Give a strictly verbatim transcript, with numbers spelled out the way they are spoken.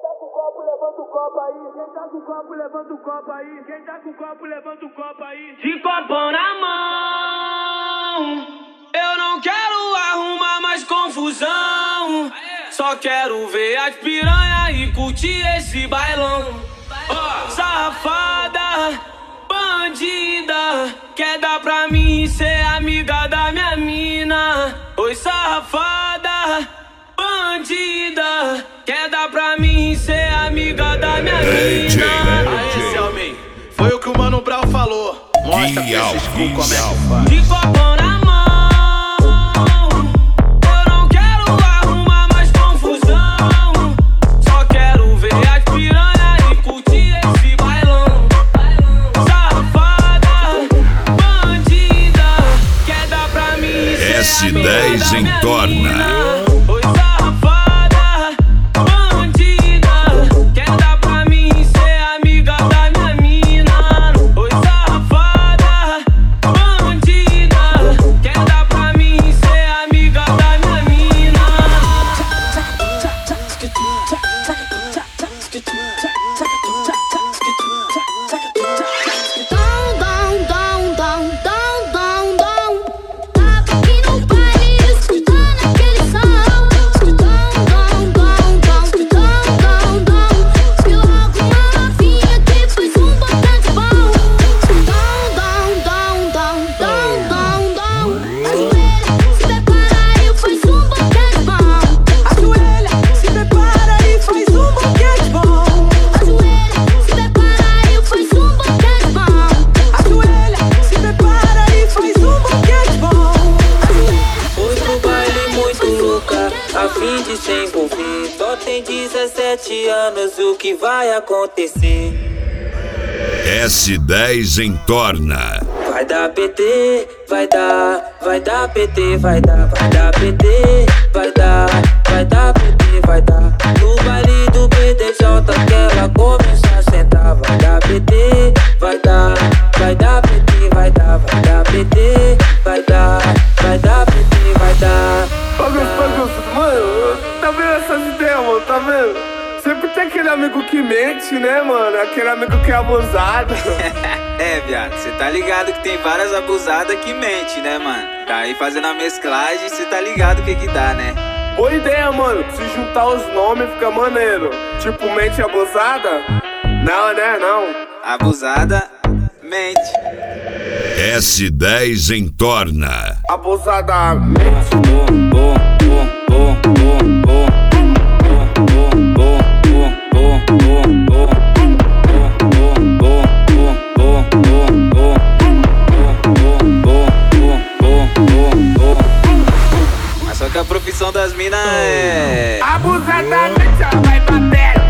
tá com copo, levanta o copo aí. Quem tá com copo, levanta o copo aí. Quem tá com copo, levanta o copo aí. De copão na mão, eu não quero arrumar mais confusão. Só quero ver as piranha e curtir esse bailão. Oh, safada, bandida, quer dar pra mim ser amiga da minha mina. Oi, safada, bandida, quer dar pra mim ser amiga da minha mina. Aí, Selmin, foi o que o Mano Brown falou. Mostra pra esses cu como é que faz. De copão na mão, eu não quero arrumar mais confusão. Só quero ver as piranha e curtir esse bailão. Safada, bandida, quer dar pra mim ser S dez em torna. Oi, safada, bandida, quer dar pra mim ser amiga da minha mina. Oi, safada, bandida, quer dar pra mim ser amiga da minha mina. Dom, dom, dom, dom, dom, dom, dom. Tava aqui no baile escutando aquele som. Dom, dom, dom, dom, dom, dom, dom. Vi logo uma novinha que fez um botante bom. Dom, dom, dom, dom, dom, dom, dom. Ajoelha, se prepara e faz um botante bom. Ajoelha, se prepara e faz um boquete bom. Ajoelha, se prepara e faz um botante bom. Ajoelha, se prepara e faz um boquete bom. Foi pro baile muito louca, a fim de se envolver. Só tem dezessete anos, o que vai acontecer? S dez em torna. Vai dar P T, vai dar, vai dar P T, vai dar, vai dar P T, vai dar, vai dar P T, vai dar. No baile do B D J que ela começa a sentar. Vai dar P T, vai dar, vai dar P T, vai dar, vai dar P T, vai dar, vai dar P T, vai dar. Augusto, Augusto, mano, tá vendo essas ideias, mano, tá vendo? Sempre tem aquele amigo que mente, né, mano? Aquele amigo que é abusado. É, viado, cê tá ligado que tem várias abusadas que mente, né, mano? Tá aí fazendo a mesclagem, cê tá ligado o que que dá, né? Boa ideia, mano. Se juntar os nomes fica maneiro. Tipo, mente abusada? Não, né, não. Abusada, mente. S dez em torna. Abusada, mente. Bom, bom, bom, bom, bom, bom. Mas só que a profissão das minas é Abusadamente ela vai bater.